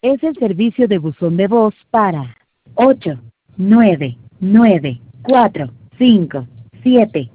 Es el servicio de buzón de voz para 8, 9, 9, 4, 5, 7,